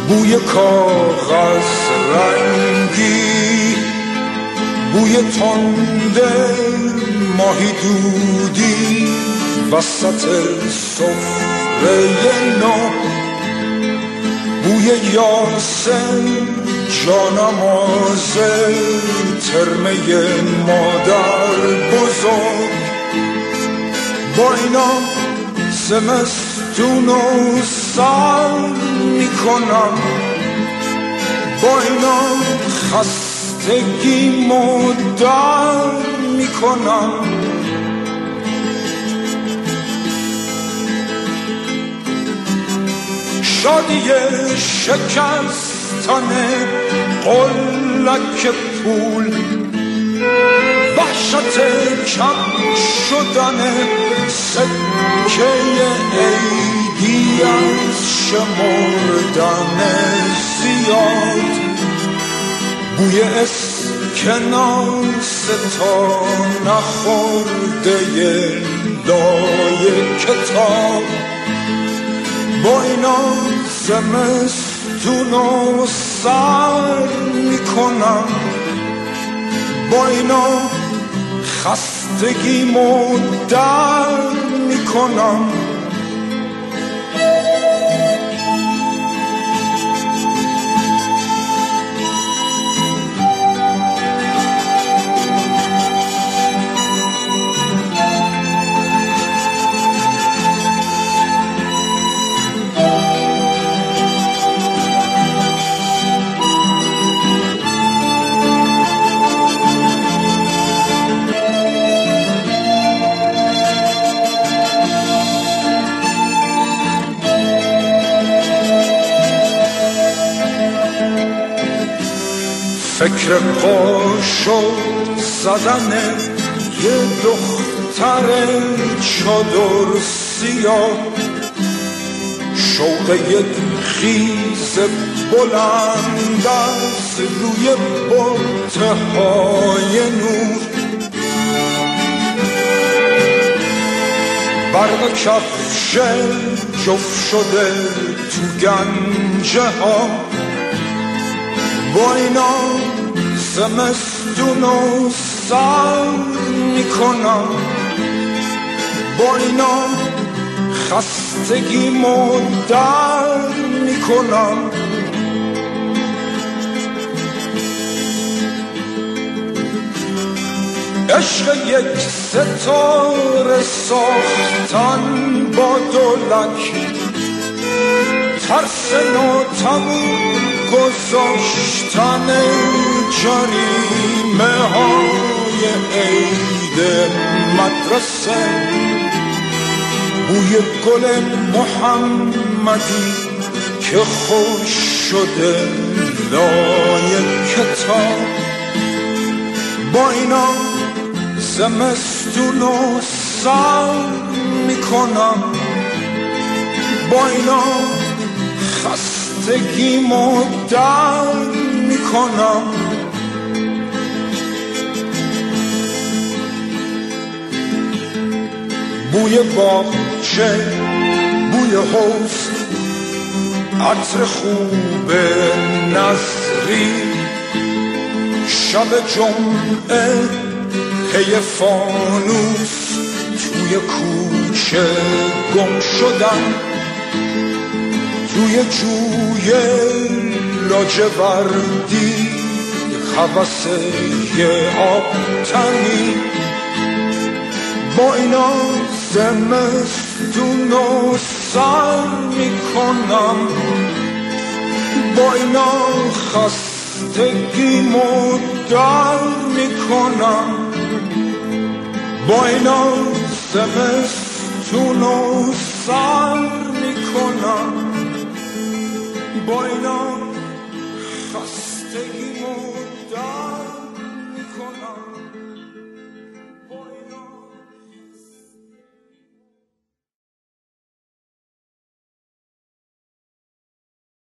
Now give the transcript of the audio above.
بوی کاغذ رنگی، بوی تنده ماهی دودی وسط سفره نو، بوی یاسم جانماز ترمه مادر بزرگ. با اینا زمستونو سر میکنم، با اینا خستگی مدر میکنم. شادی شکستن قلک پول، وحشت کم شدن سکه عیدی از شمردن زیاد، بوی اسکناس تا نخورده لای کتاب. با اینا زمستونو سر میکنم، با اینا خستگیمو در میکنم. فکر قاشق زدن یه دختر چادر سیاه، شوق یک خیز بلند از روی بطه های نور، برق کفش جفت شده تو گنجه ها. با اینا زمستونو سر میکنم، با اینا خستگیمو در میکنم. عشق یک ستاره ساختن با دولک، ترس ناتموم گذاشتن جریمه های عید مدرسه، بوی گل محمدی که خوش شده لای کتاب. با اینا زمستونو سر میکنم، با اینا خستگیمو در میکنم. بوی باغچه، بوی حوض، عطر خوب نظری، شب جمعه پی فانوس توی کوچه گم شدم، توی جوی لاجوردی هوس یه آبتنی. با اینا زمستونو سر میکنم، با اینا خستگیمو در میکنم، با اینا زمستونو سر میکنم، با اینا خستگیمو در